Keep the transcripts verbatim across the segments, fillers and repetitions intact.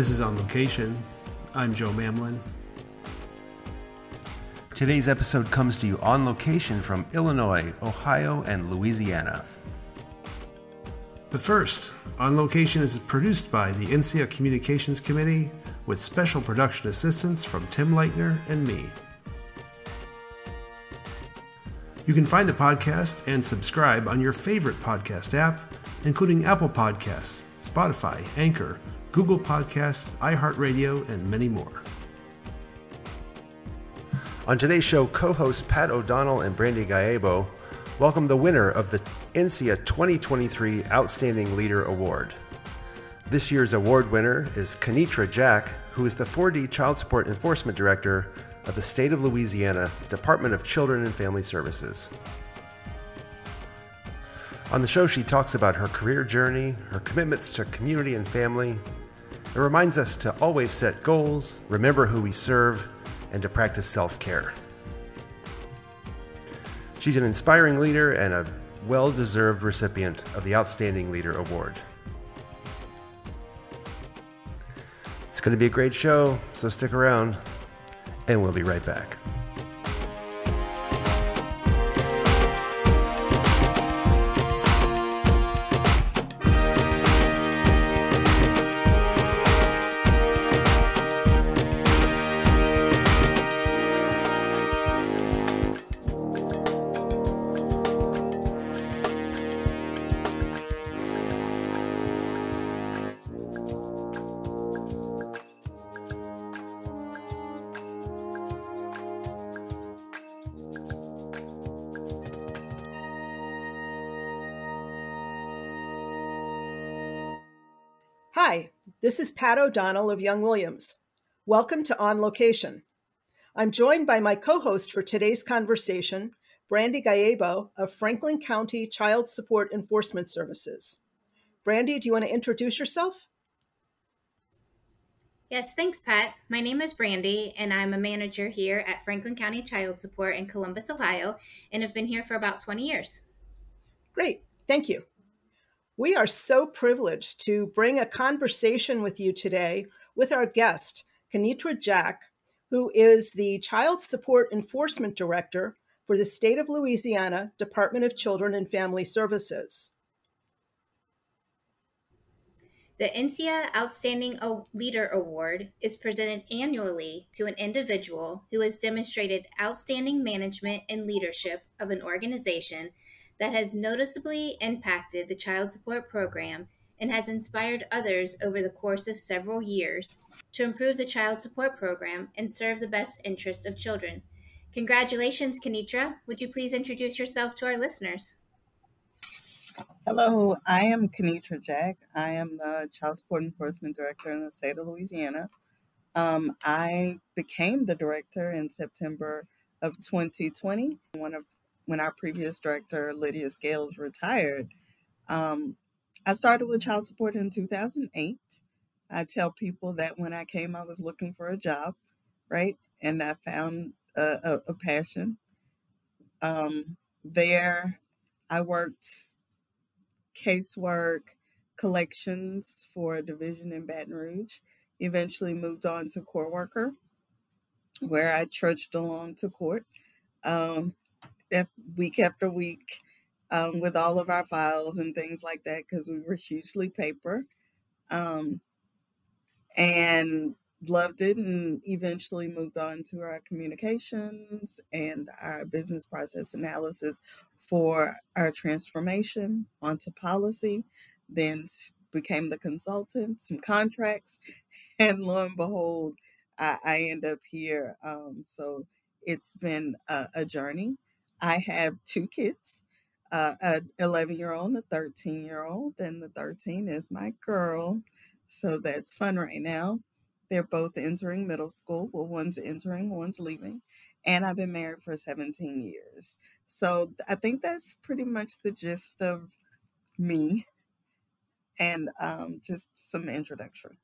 This is On Location. I'm Joe Mamlin. Today's episode comes to you on location from Illinois, Ohio, and Louisiana. But first, On Location is produced by the N C A Communications Committee with special production assistance from Tim Leitner and me. You can find the podcast and subscribe on your favorite podcast app, including Apple Podcasts, Spotify, Anchor, Google Podcasts, iHeartRadio, and many more. On today's show, co-hosts Pat O'Donnell and Brandy Gallego welcome the winner of the N C A twenty twenty-three Outstanding Leader Award. This year's award winner is Kenitra Jack, who is the four D Child Support Enforcement Director of the State of Louisiana Department of Children and Family Services. On the show, she talks about her career journey, her commitments to community and family. It reminds us to always set goals, remember who we serve, and to practice self-care. She's an inspiring leader and a well-deserved recipient of the Outstanding Leader Award. It's going to be a great show, so stick around, and we'll be right back. Hi, this is Pat O'Donnell of Young Williams. Welcome to On Location. I'm joined by my co-host for today's conversation, Brandy Gallego of Franklin County Child Support Enforcement Services. Brandy, do you want to introduce yourself? Yes, thanks, Pat. My name is Brandy, and I'm a manager here at Franklin County Child Support in Columbus, Ohio, and have been here for about twenty years. Great, thank you. We are so privileged to bring a conversation with you today with our guest, Kenitra Jack, who is the Child Support Enforcement Director for the State of Louisiana Department of Children and Family Services. The N C A Outstanding Leader Award is presented annually to an individual who has demonstrated outstanding management and leadership of an organization that has noticeably impacted the child support program and has inspired others over the course of several years to improve the child support program and serve the best interest of children. Congratulations, Kenitra. Would you please introduce yourself to our listeners? Hello, I am Kenitra Jack. I am the Child Support Enforcement Director in the state of Louisiana. Um, I became the director in September of twenty twenty. One of When our previous director, Lydia Scales, retired, um, I started with child support in two thousand eight. I tell people that when I came, I was looking for a job, right? And I found a, a, a passion. Um, there, I worked casework, collections for a division in Baton Rouge. Eventually moved on to court worker, where I trudged along to court. Um, week after week um, with all of our files and things like that because we were hugely paper um, and loved it, and eventually moved on to our communications and our business process analysis for our transformation onto policy, then became the consultant, some contracts, and lo and behold, I, I end up here. Um, so it's been a, a journey. I have two kids, uh, an eleven-year-old and a thirteen-year-old, and the thirteen is my girl, so that's fun right now. They're both entering middle school. Well, one's entering, one's leaving, and I've been married for seventeen years. So I think that's pretty much the gist of me, and um, just some introduction.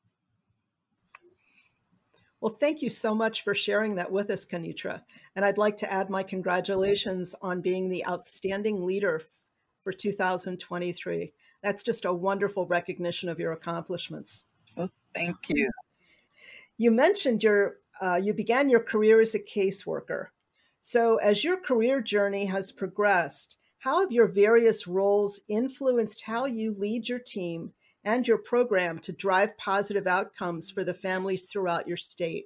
Well, thank you so much for sharing that with us, Kenitra. And I'd like to add my congratulations on being the outstanding leader for two thousand twenty-three. That's just a wonderful recognition of your accomplishments. Well, Thank you. You mentioned your uh, you began your career as a caseworker. So, as your career journey has progressed, how have your various roles influenced how you lead your team and your program to drive positive outcomes for the families throughout your state?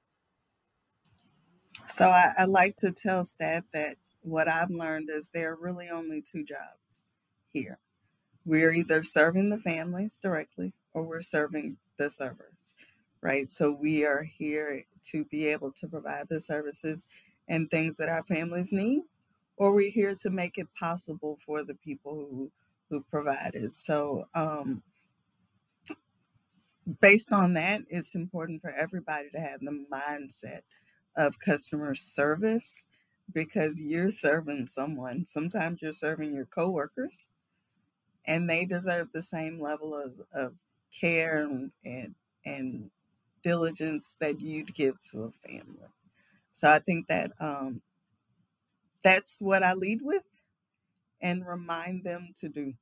So I, I like to tell staff that what I've learned is there are really only two jobs here. We're either serving the families directly or we're serving the servers, right? So we are here to be able to provide the services and things that our families need, or we're here to make it possible for the people who who provide it. So um, based on that, it's important for everybody to have the mindset of customer service because you're serving someone. Sometimes you're serving your coworkers and they deserve the same level of, of care and, and and diligence that you'd give to a family. So I think that um, that's what I lead with and remind them to do.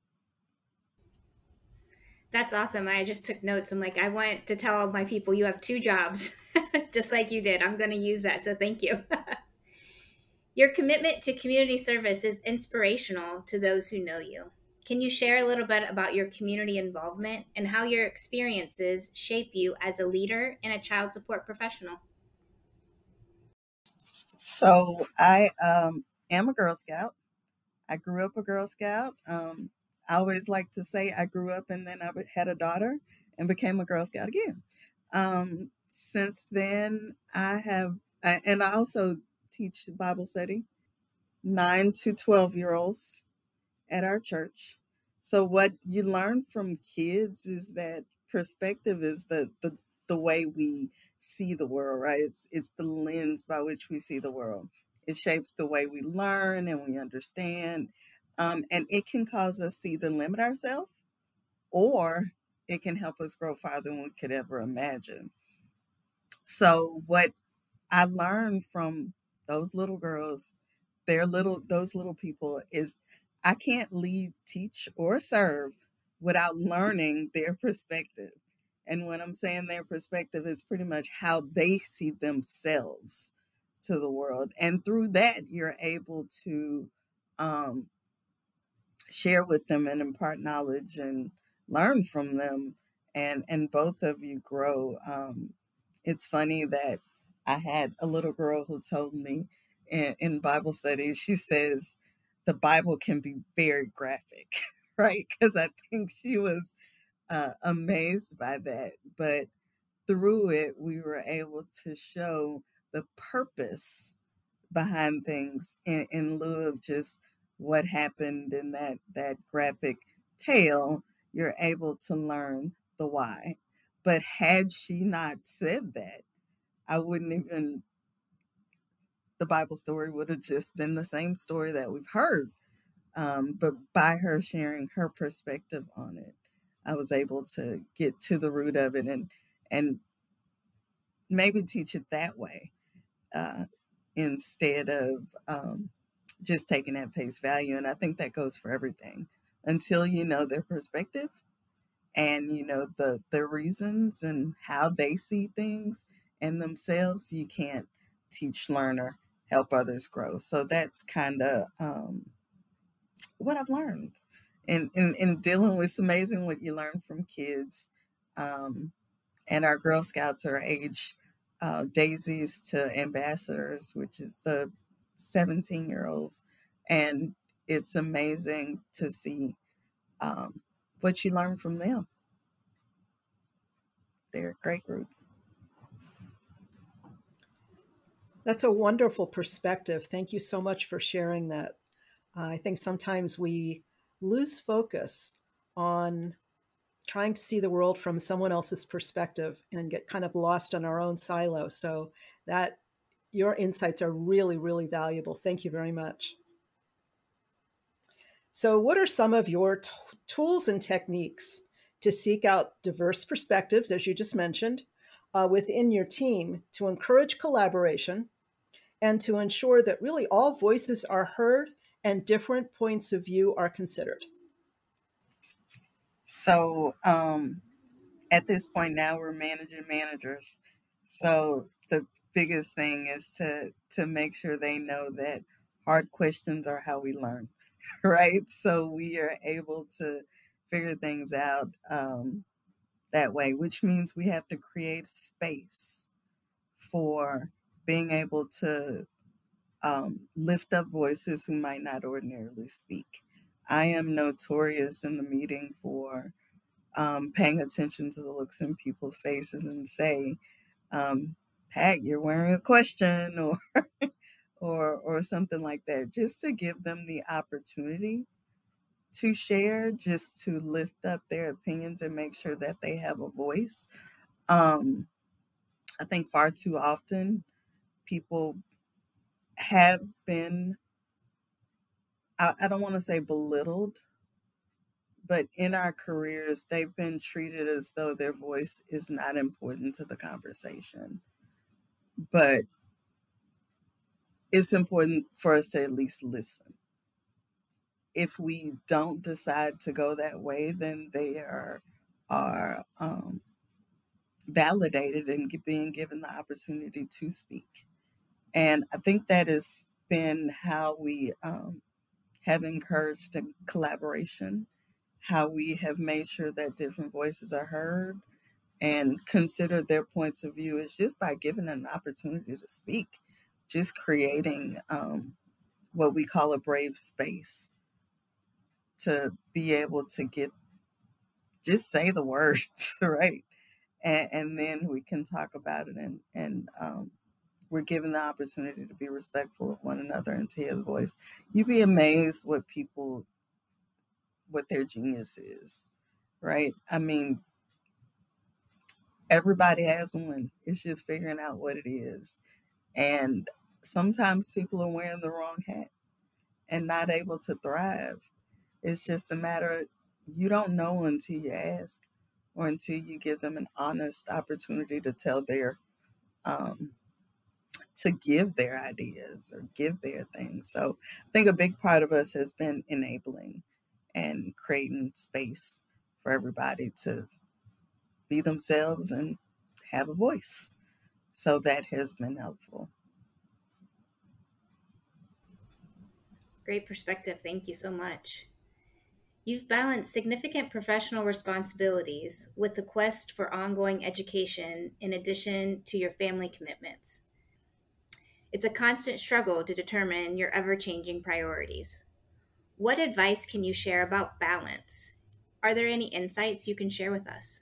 That's awesome. I just took notes. I'm like, I want to tell all my people you have two jobs, just like you did. I'm going to use that. So thank you. Your commitment to community service is inspirational to those who know you. Can you share a little bit about your community involvement and how your experiences shape you as a leader and a child support professional? So I um, am a Girl Scout. I grew up a Girl Scout. Um, I always like to say I grew up and then I had a daughter and became a Girl Scout again. Um, since then, I have, I, and I also teach Bible study, nine to twelve year olds at our church. So what you learn from kids is that perspective is the the, the way we see the world, right? It's it's the lens by which we see the world. It shapes the way we learn and we understand. Um, and it can cause us to either limit ourselves or it can help us grow farther than we could ever imagine. So what I learned from those little girls, their little those little people is I can't lead, teach, or serve without learning their perspective. And when I'm saying their perspective is pretty much how they see themselves to the world. And through that, you're able to um, share with them and impart knowledge and learn from them and and both of you grow. Um, it's funny that I had a little girl who told me in, in Bible study, she says the Bible can be very graphic, right? Because I think she was uh, amazed by that. But through it, we were able to show the purpose behind things in, in lieu of just what happened in that that graphic tale. You're able to learn the why. But had she not said that, I wouldn't even, the Bible story would have just been the same story that we've heard. Um, but by her sharing her perspective on it, I was able to get to the root of it and and maybe teach it that way uh, instead of um, just taking at face value. And I think that goes for everything. Until you know their perspective and you know the the reasons and how they see things and themselves, you can't teach, learn, or help others grow. So that's kind of um, what I've learned. And in, in, in dealing with, it's amazing what you learn from kids. Um, and our Girl Scouts are aged uh, daisies to ambassadors, which is the seventeen year olds. And it's amazing to see um, what you learn from them. They're a great group. That's a wonderful perspective. Thank you so much for sharing that. Uh, I think sometimes we lose focus on trying to see the world from someone else's perspective and get kind of lost in our own silo. So that your insights are really, really valuable. Thank you very much. So what are some of your t- tools and techniques to seek out diverse perspectives, as you just mentioned, uh, within your team to encourage collaboration and to ensure that really all voices are heard and different points of view are considered? So um, at this point now we're managing managers. So the biggest thing is to to make sure they know that hard questions are how we learn, right? So we are able to figure things out um, that way, which means we have to create space for being able to um, lift up voices who might not ordinarily speak. I am notorious in the meeting for um, paying attention to the looks in people's faces and say, um, Pat, you're wearing a question, or or or something like that, just to give them the opportunity to share, just to lift up their opinions and make sure that they have a voice. Um, I think far too often people have been, I, I don't want to say belittled, but in our careers, they've been treated as though their voice is not important to the conversation. But it's important for us to at least listen. If we don't decide to go that way, then they are are um, validated and being given the opportunity to speak. And I think that has been how we um, have encouraged collaboration, how we have made sure that different voices are heard and considered their points of view, is just by giving an opportunity to speak, just creating um, what we call a brave space to be able to get, just say the words, right? And, and then we can talk about it, and, and um, we're given the opportunity to be respectful of one another and to hear the voice. You'd be amazed what people, what their genius is, right? I mean, everybody has one. It's just figuring out what it is. And sometimes people are wearing the wrong hat and not able to thrive. It's just a matter of, you don't know until you ask, or until you give them an honest opportunity to tell their, um, to give their ideas or give their things. So I think a big part of us has been enabling and creating space for everybody to be themselves and have a voice. So that has been helpful. Great perspective. Thank you so much. You've balanced significant professional responsibilities with the quest for ongoing education in addition to your family commitments. It's a constant struggle to determine your ever-changing priorities. What advice can you share about balance? Are there any insights you can share with us?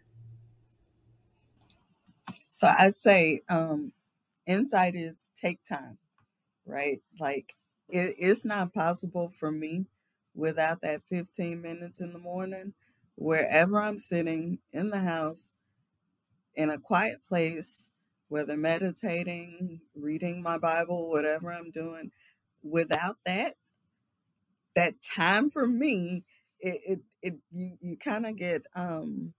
So I say um, insight is take time, right? Like it, it's not possible for me without that fifteen minutes in the morning, wherever I'm sitting in the house, in a quiet place, whether meditating, reading my Bible, whatever I'm doing. Without that, that time for me, it, it, it you, you kind of get, um,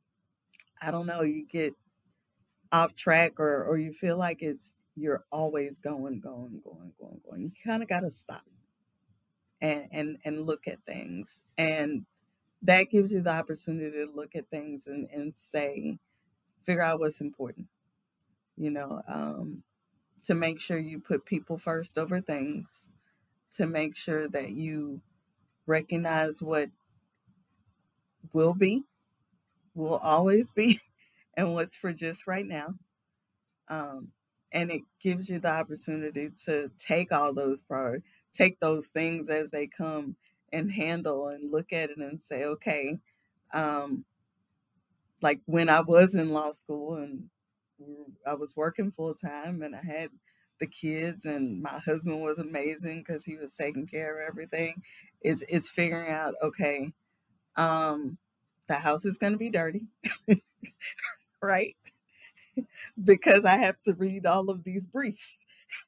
I don't know, you get off track, or, or you feel like it's, you're always going, going, going, going, going. You kind of got to stop and, and, and look at things. And that gives you the opportunity to look at things and, and say, figure out what's important, you know, um, to make sure you put people first over things, to make sure that you recognize what will be, will always be, and what's for just right now. Um, and it gives you the opportunity to take all those priorities, take those things as they come and handle and look at it and say, okay, um, like when I was in law school and I was working full time and I had the kids and my husband was amazing because he was taking care of everything. It's, it's figuring out, okay, um, the house is going to be dirty, right? Because I have to read all of these briefs,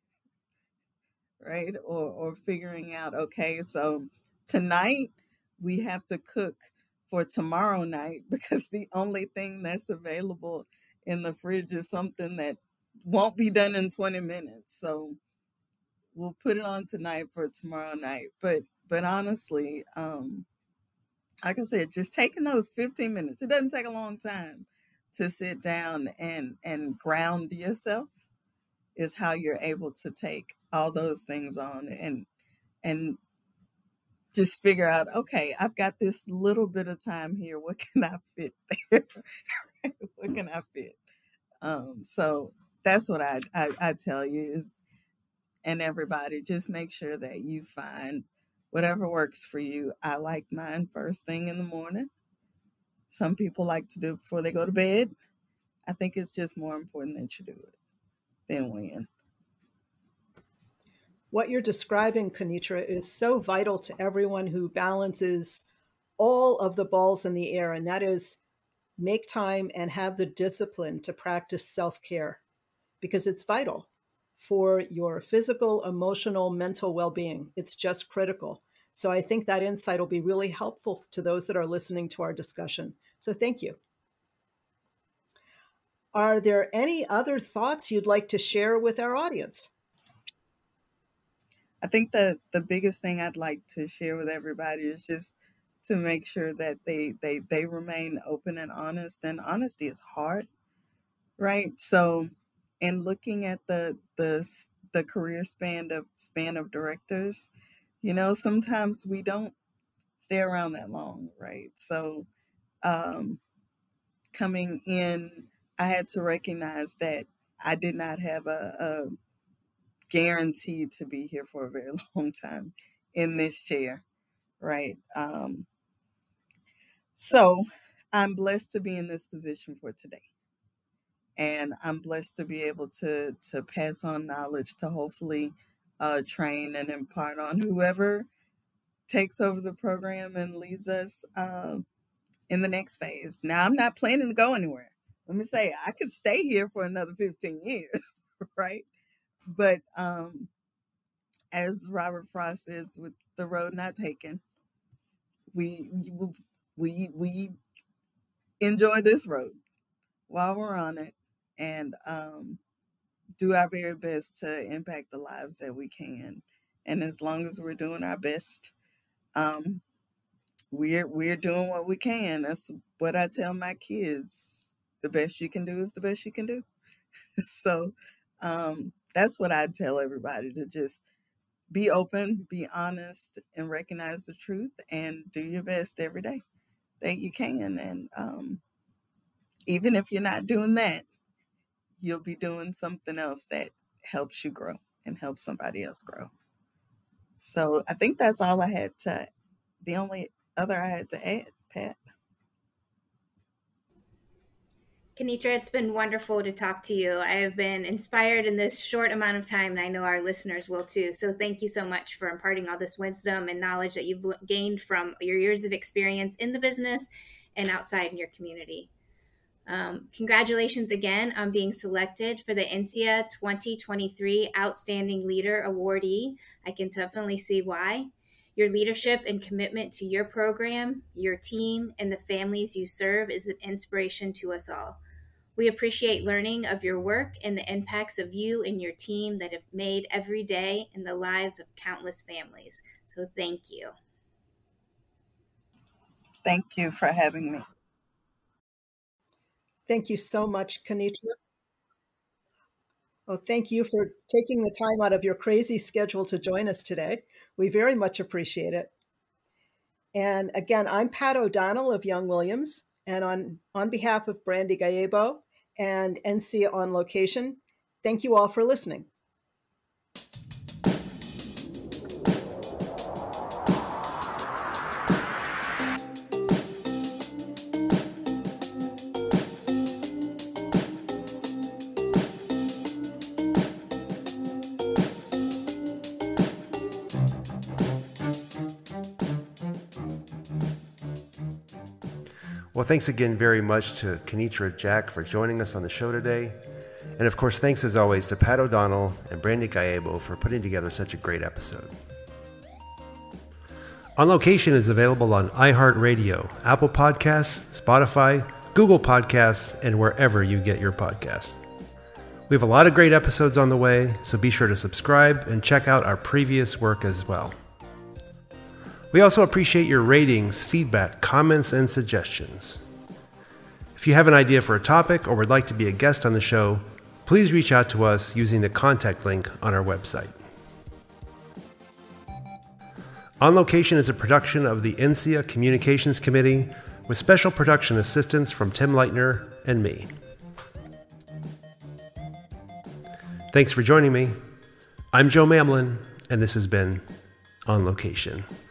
right? Or, or figuring out, okay, so tonight we have to cook for tomorrow night because the only thing that's available in the fridge is something that won't be done in twenty minutes. So we'll put it on tonight for tomorrow night. But, but honestly, um, like I said, just taking those fifteen minutes, it doesn't take a long time, to sit down and, and ground yourself is how you're able to take all those things on and, and just figure out, okay, I've got this little bit of time here. What can I fit there? What can I fit? Um, so that's what I, I, I tell you is, and everybody, just make sure that you find whatever works for you. I like mine first thing in the morning. Some people like to do it before they go to bed. I think it's just more important that you do it than when. What you're describing, Kenitra, is so vital to everyone who balances all of the balls in the air, and that is make time and have the discipline to practice self-care, because it's vital for your physical, emotional, mental well-being. It's just critical. So I think that insight will be really helpful to those that are listening to our discussion. So thank you. Are there any other thoughts you'd like to share with our audience? I think that the biggest thing I'd like to share with everybody is just to make sure that they they they remain open and honest. And honesty is hard, right? So, in looking at the the the career span of span of directors, you know, sometimes we don't stay around that long, right? So, um, coming in, I had to recognize that I did not have a, a guaranteed to be here for a very long time in this chair, right? Um, so I'm blessed to be in this position for today. And I'm blessed to be able to, to pass on knowledge to hopefully uh, train and impart on whoever takes over the program and leads us uh, in the next phase. Now, I'm not planning to go anywhere. Let me say, I could stay here for another fifteen years, right? But um, as Robert Frost says, with the road not taken, we we we enjoy this road while we're on it, and um, do our very best to impact the lives that we can. And as long as we're doing our best, um, we're we're doing what we can. That's what I tell my kids. The best you can do is the best you can do. So. Um, That's what I'd tell everybody, to just be open, be honest, and recognize the truth, and do your best every day that you can. And um, even if you're not doing that, you'll be doing something else that helps you grow and helps somebody else grow. So I think that's all I had to, the only other I had to add, Pat. Kenitra, it's been wonderful to talk to you. I have been inspired in this short amount of time, and I know our listeners will too. So thank you so much for imparting all this wisdom and knowledge that you've gained from your years of experience in the business and outside in your community. Um, congratulations again on being selected for the I N S I A twenty twenty-three Outstanding Leader Awardee. I can definitely see why. Your leadership and commitment to your program, your team, and the families you serve is an inspiration to us all. We appreciate learning of your work and the impacts of you and your team that have made every day in the lives of countless families. So thank you. Thank you for having me. Thank you so much, Kenitra. Oh, thank you for taking the time out of your crazy schedule to join us today. We very much appreciate it. And again, I'm Pat O'Donnell of Young Williams, and on, on behalf of Brandy Gallego and I N S I A On Location, thank you all for listening. Well, thanks again very much to Kenitra Jack for joining us on the show today. And of course, thanks as always to Pat O'Donnell and Brandy Gallego for putting together such a great episode. On Location is available on iHeartRadio, Apple Podcasts, Spotify, Google Podcasts, and wherever you get your podcasts. We have a lot of great episodes on the way, so be sure to subscribe and check out our previous work as well. We also appreciate your ratings, feedback, comments, and suggestions. If If you have an idea for a topic or would like to be a guest on the show, please reach out to us using the contact link on our website. On Location is a production of the I N C I A Communications Committee with special production assistance from Tim Leitner and me. Thanks for joining me. I'm Joe Mamlin, and this has been On Location.